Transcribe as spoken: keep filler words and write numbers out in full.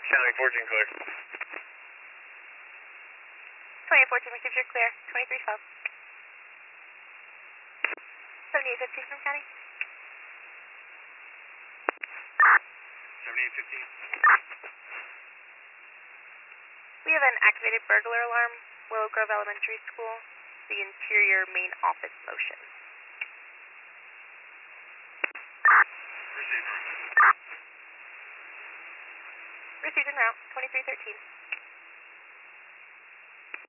County fourteen clear. twenty-eight fourteen, received, you're clear. twenty-three twelve. seventy-eight fifteen from County. seventy-eight fifteen. We have an activated burglar alarm, Willow Grove Elementary School, the interior main office motion. Received. Received en route, twenty-three thirteen.